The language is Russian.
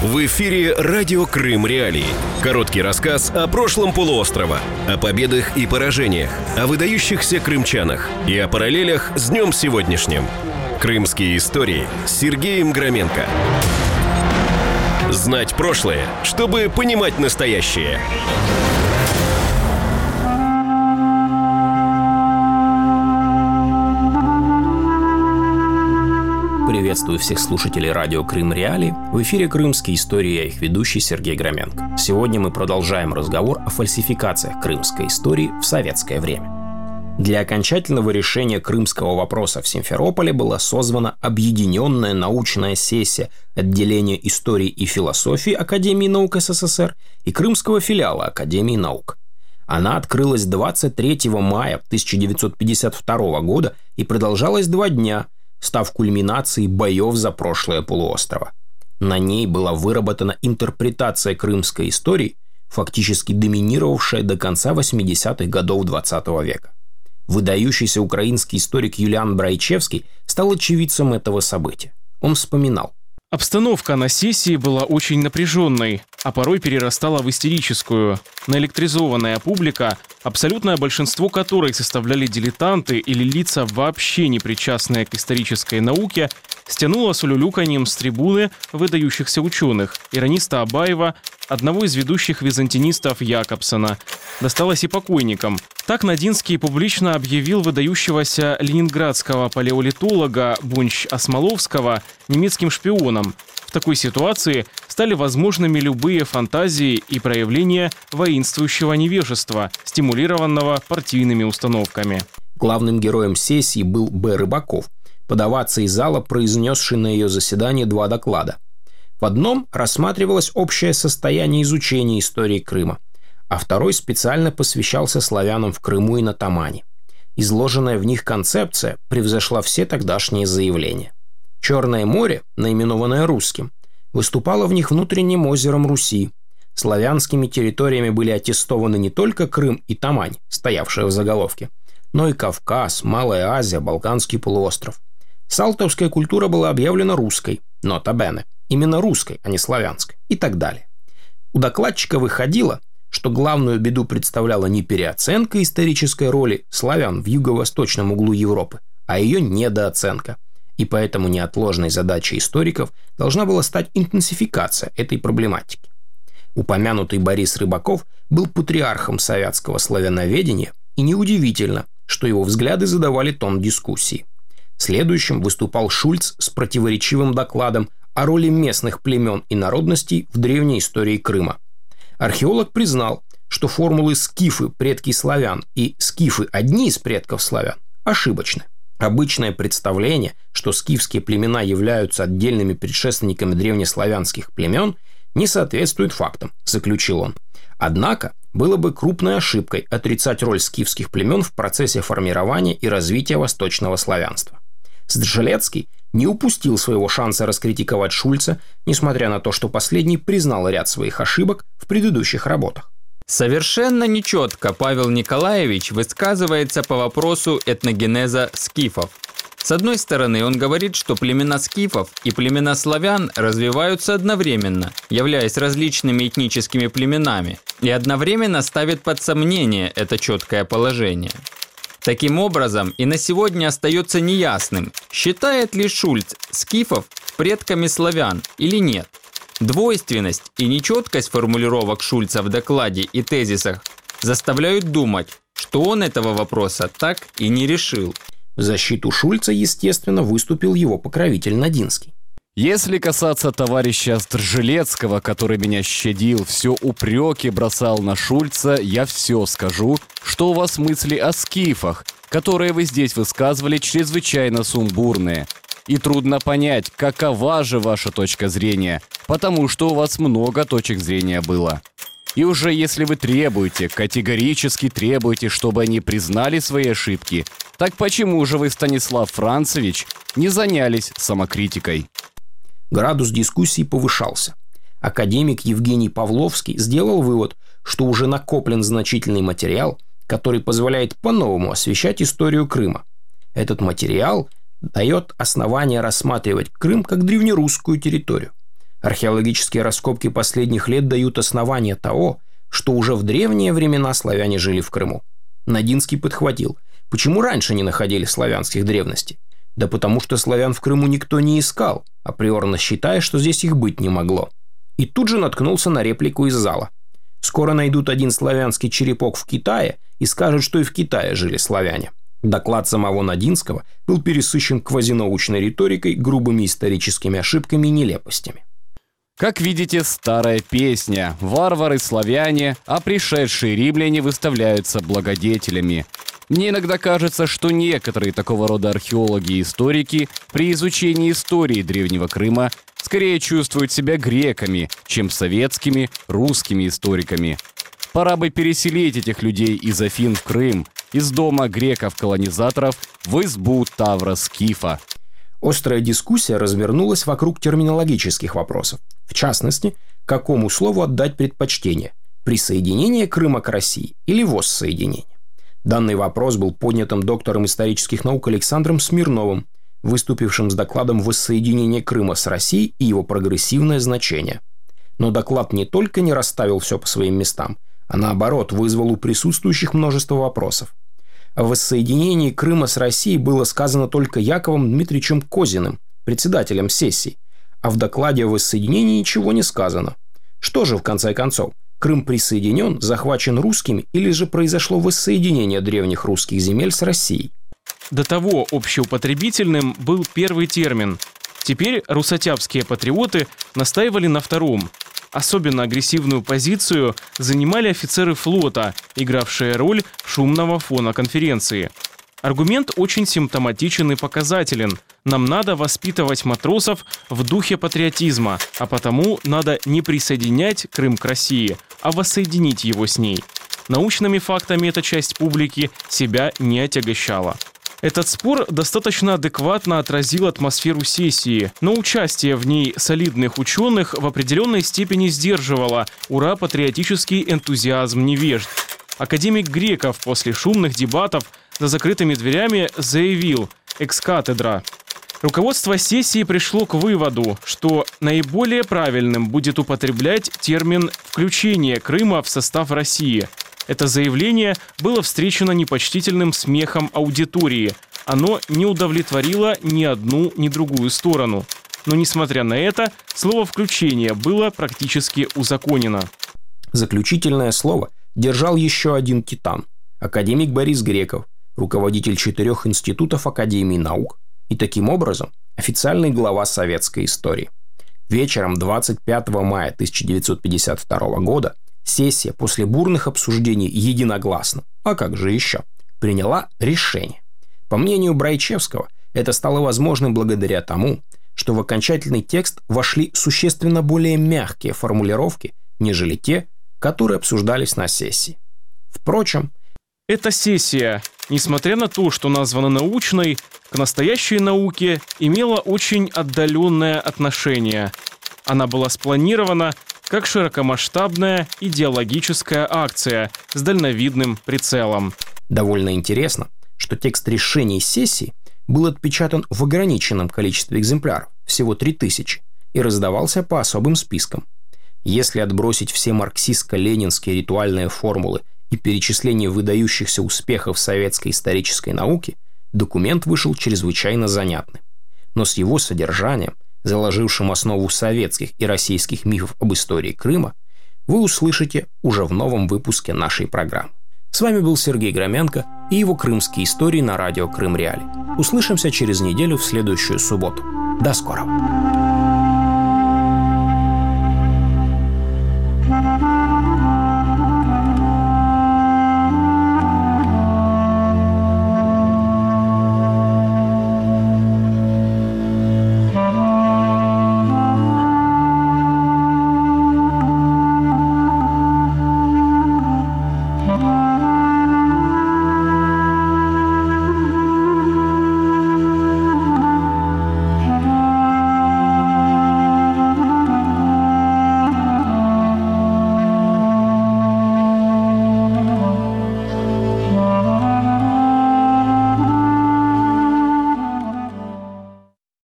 В эфире «Радио Крым Реалии». Короткий рассказ о прошлом полуострова, о победах и поражениях, о выдающихся крымчанах и о параллелях с днем сегодняшним. Крымские истории с Сергеем Громенко. Знать прошлое, чтобы понимать настоящее. Приветствую всех слушателей радио Крым Реалии. В эфире «Крымские истории», я их ведущий Сергей Громенко. Сегодня мы продолжаем разговор о фальсификациях крымской истории в советское время. Для окончательного решения крымского вопроса в Симферополе была созвана объединенная научная сессия отделения истории и философии Академии наук СССР и крымского филиала Академии наук. Она открылась 23 мая 1952 года и продолжалась 2 дня, став кульминацией боев за прошлое полуострова. На ней была выработана интерпретация крымской истории, фактически доминировавшая до конца 80-х годов XX века. Выдающийся украинский историк Юлиан Брайчевский стал очевидцем этого события. Он вспоминал: обстановка на сессии была очень напряженной, а порой перерастала в истерическую. Наэлектризованная публика, абсолютное большинство которой составляли дилетанты или лица, вообще не причастные к исторической науке, стянула с улюлюканьем с трибуны выдающихся ученых, ирониста Абаева, одного из ведущих византинистов Якобсона. Досталось и покойникам. Так Надинский публично объявил выдающегося ленинградского палеолитолога Бунч-Осмоловского немецким шпионом. В такой ситуации стали возможными любые фантазии и проявления воинствующего невежества, стимулированного партийными установками. Главным героем сессии был Б. Рыбаков, подаваться из зала, произнесший на ее заседании 2 доклада. В одном рассматривалось общее состояние изучения истории Крыма, а второй специально посвящался славянам в Крыму и на Тамане. Изложенная в них концепция превзошла все тогдашние заявления. Черное море, наименованное Русским, выступало в них внутренним озером Руси. Славянскими территориями были аттестованы не только Крым и Тамань, стоявшие в заголовке, но и Кавказ, Малая Азия, Балканский полуостров. Салтовская культура была объявлена русской, нота бене, именно русской, а не славянской, и так далее. У докладчика выходило, что главную беду представляла не переоценка исторической роли славян в юго-восточном углу Европы, а ее недооценка. И поэтому неотложной задачей историков должна была стать интенсификация этой проблематики. Упомянутый Борис Рыбаков был патриархом советского славяноведения, и неудивительно, что его взгляды задавали тон дискуссии. Следующим выступал Шульц с противоречивым докладом о роли местных племен и народностей в древней истории Крыма. Археолог признал, что формулы «скифы – предки славян» и «скифы – одни из предков славян» ошибочны. Обычное представление, что скифские племена являются отдельными предшественниками древнеславянских племен, не соответствует фактам, заключил он. Однако, было бы крупной ошибкой отрицать роль скифских племен в процессе формирования и развития восточного славянства. Стржелецкий не упустил своего шанса раскритиковать Шульца, несмотря на то, что последний признал ряд своих ошибок в предыдущих работах. Совершенно нечетко Павел Николаевич высказывается по вопросу этногенеза скифов. С одной стороны, он говорит, что племена скифов и племена славян развиваются одновременно, являясь различными этническими племенами, и одновременно ставит под сомнение это четкое положение. Таким образом, и на сегодня остается неясным, считает ли Шульц скифов предками славян или нет. Двойственность и нечеткость формулировок Шульца в докладе и тезисах заставляют думать, что он этого вопроса так и не решил. В защиту Шульца, естественно, выступил его покровитель Надинский. Если касаться товарища Стржелецкого, который меня щадил, все упреки бросал на Шульца, я все скажу, что у вас мысли о скифах, которые вы здесь высказывали, чрезвычайно сумбурные. И трудно понять, какова же ваша точка зрения, потому что у вас много точек зрения было. И уже если вы требуете, категорически требуете, чтобы они признали свои ошибки, так почему же вы, Станислав Францевич, не занялись самокритикой? Градус дискуссии повышался. Академик Евгений Павловский сделал вывод, что уже накоплен значительный материал, который позволяет по-новому освещать историю Крыма. Этот материал дает основание рассматривать Крым как древнерусскую территорию. Археологические раскопки последних лет дают основание того, что уже в древние времена славяне жили в Крыму. Надинский подхватил: почему раньше не находили славянских древностей? Да потому что славян в Крыму никто не искал, априорно считая, что здесь их быть не могло. И тут же наткнулся на реплику из зала. Скоро найдут один славянский черепок в Китае и скажут, что и в Китае жили славяне. Доклад самого Надинского был пересыщен квазинаучной риторикой, грубыми историческими ошибками и нелепостями. Как видите, старая песня. Варвары-славяне, а пришедшие римляне выставляются благодетелями. Мне иногда кажется, что некоторые такого рода археологи и историки при изучении истории Древнего Крыма скорее чувствуют себя греками, чем советскими, русскими историками. Пора бы переселить этих людей из Афин в Крым, из дома греков-колонизаторов в избу Тавра-Скифа. Острая дискуссия развернулась вокруг терминологических вопросов. В частности, какому слову отдать предпочтение – присоединение Крыма к России или воссоединение. Данный вопрос был поднятым доктором исторических наук Александром Смирновым, выступившим с докладом «Воссоединение Крыма с Россией и его прогрессивное значение». Но доклад не только не расставил все по своим местам, а наоборот вызвал у присутствующих множество вопросов. О воссоединении Крыма с Россией было сказано только Яковом Дмитриевичем Козиным, председателем сессии, а в докладе о воссоединении ничего не сказано. Что же, в конце концов, Крым присоединен, захвачен русскими, или же произошло воссоединение древних русских земель с Россией? До того общеупотребительным был первый термин. Теперь русотяпские патриоты настаивали на втором. Особенно агрессивную позицию занимали офицеры флота, игравшие роль шумного фона конференции. Аргумент очень симптоматичен и показателен. Нам надо воспитывать матросов в духе патриотизма, а потому надо не присоединять Крым к России, а воссоединить его с ней. Научными фактами эта часть публики себя не отягощала. Этот спор достаточно адекватно отразил атмосферу сессии, но участие в ней солидных ученых в определенной степени сдерживало ура-патриотический энтузиазм невежд. Академик Греков после шумных дебатов за закрытыми дверями заявил «экс-катедра». Руководство сессии пришло к выводу, что наиболее правильным будет употреблять термин «включение Крыма в состав России». Это заявление было встречено непочтительным смехом аудитории. Оно не удовлетворило ни одну, ни другую сторону. Но, несмотря на это, слово «включение» было практически узаконено. Заключительное слово держал еще один титан – академик Борис Греков, руководитель 4 институтов Академии наук и, таким образом, официальный глава советской истории. Вечером 25 мая 1952 года сессия после бурных обсуждений единогласно, а как же еще, приняла решение. По мнению Брайчевского, это стало возможным благодаря тому, что в окончательный текст вошли существенно более мягкие формулировки, нежели те, которые обсуждались на сессии. Впрочем, эта сессия, несмотря на то, что названа научной, к настоящей науке имела очень отдаленное отношение. Она была спланирована как широкомасштабная идеологическая акция с дальновидным прицелом. Довольно интересно, что текст решений сессии был отпечатан в ограниченном количестве экземпляров, всего 3000, и раздавался по особым спискам. Если отбросить все марксистско-ленинские ритуальные формулы и перечисление выдающихся успехов советской исторической науки, документ вышел чрезвычайно занятным. Но с его содержанием, заложившим основу советских и российских мифов об истории Крыма, вы услышите уже в новом выпуске нашей программы. С вами был Сергей Громянко и его крымские истории на радио Крым Реалии. Услышимся через неделю в следующую субботу. До скорого!